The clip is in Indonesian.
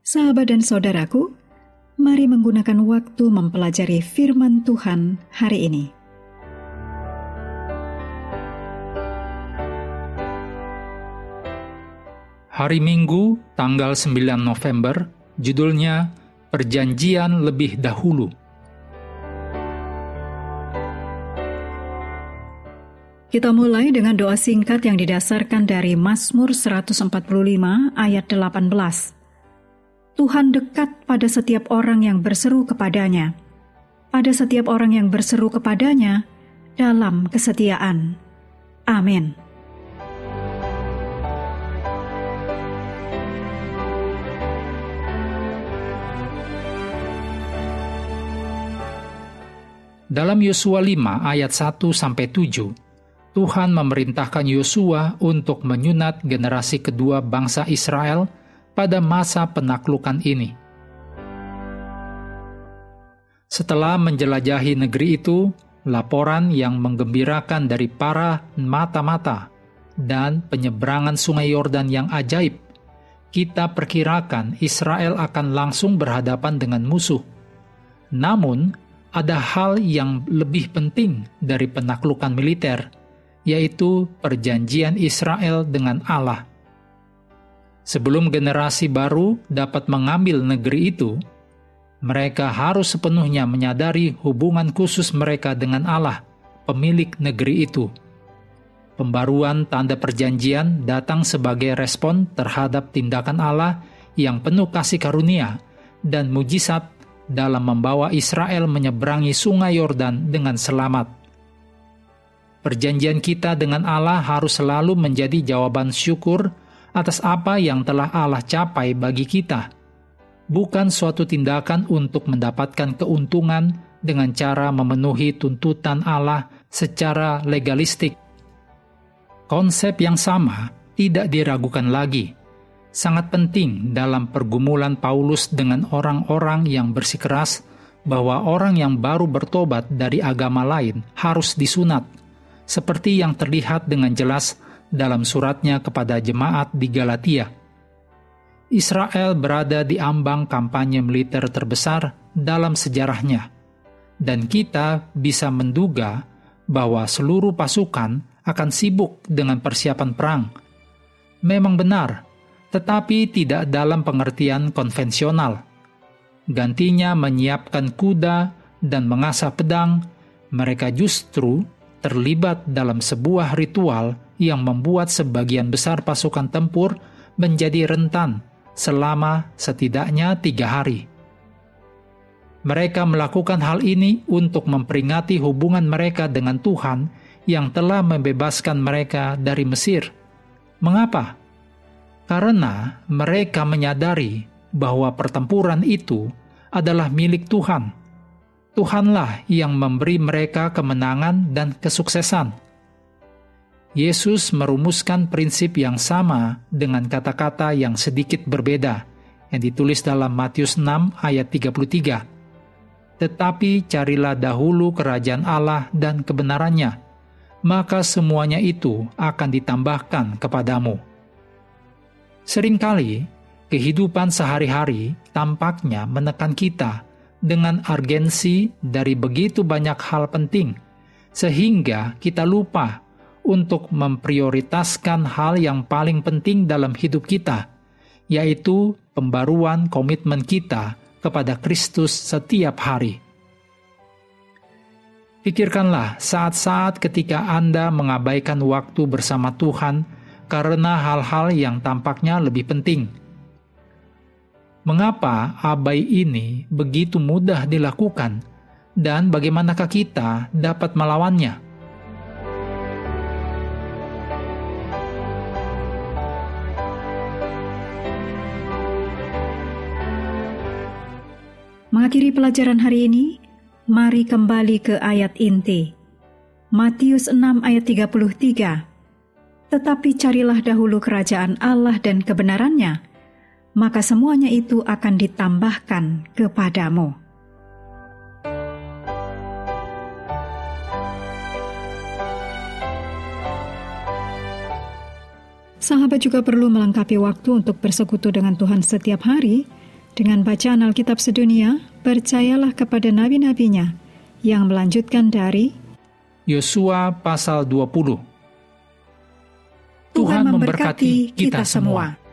Sahabat dan saudaraku, mari menggunakan waktu mempelajari firman Tuhan hari ini. Hari Minggu, tanggal 9 November, judulnya Perjanjian Lebih Dahulu. Kita mulai dengan doa singkat yang didasarkan dari Mazmur 145 ayat 18. Tuhan dekat pada setiap orang yang berseru kepadanya, pada setiap orang yang berseru kepadanya dalam kesetiaan. Amin. Dalam Yosua 5 ayat 1-7, Tuhan memerintahkan Yosua untuk menyunat generasi kedua bangsa Israel pada masa penaklukan ini. Setelah menjelajahi negeri itu, laporan yang menggembirakan dari para mata-mata dan penyeberangan sungai Yordan yang ajaib, kita perkirakan Israel akan langsung berhadapan dengan musuh. Namun, ada hal yang lebih penting dari penaklukan militer, yaitu perjanjian Israel dengan Allah. Sebelum generasi baru dapat mengambil negeri itu, mereka harus sepenuhnya menyadari hubungan khusus mereka dengan Allah, pemilik negeri itu. Pembaruan tanda perjanjian datang sebagai respon terhadap tindakan Allah yang penuh kasih karunia dan mujizat dalam membawa Israel menyeberangi sungai Yordan dengan selamat. Perjanjian kita dengan Allah harus selalu menjadi jawaban syukur atas apa yang telah Allah capai bagi kita, bukan suatu tindakan untuk mendapatkan keuntungan dengan cara memenuhi tuntutan Allah secara legalistik. Konsep yang sama tidak diragukan lagi, sangat penting dalam pergumulan Paulus dengan orang-orang yang bersikeras bahwa orang yang baru bertobat dari agama lain harus disunat, seperti yang terlihat dengan jelas dalam suratnya kepada jemaat di Galatia. Israel berada di ambang kampanye militer terbesar dalam sejarahnya, dan kita bisa menduga bahwa seluruh pasukan akan sibuk dengan persiapan perang. Memang benar, tetapi tidak dalam pengertian konvensional. Gantinya menyiapkan kuda dan mengasah pedang, mereka justru terlibat dalam sebuah ritual yang membuat sebagian besar pasukan tempur menjadi rentan selama setidaknya 3 hari. Mereka melakukan hal ini untuk memperingati hubungan mereka dengan Tuhan yang telah membebaskan mereka dari Mesir. Mengapa? Karena mereka menyadari bahwa pertempuran itu adalah milik Tuhan. Tuhanlah yang memberi mereka kemenangan dan kesuksesan. Yesus merumuskan prinsip yang sama dengan kata-kata yang sedikit berbeda, yang ditulis dalam Matius 6 ayat 33. Tetapi carilah dahulu kerajaan Allah dan kebenarannya, maka semuanya itu akan ditambahkan kepadamu. Seringkali, kehidupan sehari-hari tampaknya menekan kita dengan urgensi dari begitu banyak hal penting, sehingga kita lupa untuk memprioritaskan hal yang paling penting dalam hidup kita, yaitu pembaruan komitmen kita kepada Kristus setiap hari. Pikirkanlah saat-saat ketika Anda mengabaikan waktu bersama Tuhan karena hal-hal yang tampaknya lebih penting. Mengapa abai ini begitu mudah dilakukan, dan bagaimanakah kita dapat melawannya? Mengakhiri pelajaran hari ini, mari kembali ke ayat inti. Matius 6 ayat 33. Tetapi carilah dahulu kerajaan Allah dan kebenarannya, maka semuanya itu akan ditambahkan kepadamu. Sahabat juga perlu melengkapi waktu untuk bersekutu dengan Tuhan setiap hari Dengan bacaan Alkitab sedunia, percayalah kepada nabi-nabinya yang melanjutkan dari Yosua pasal 20. Tuhan memberkati kita semua.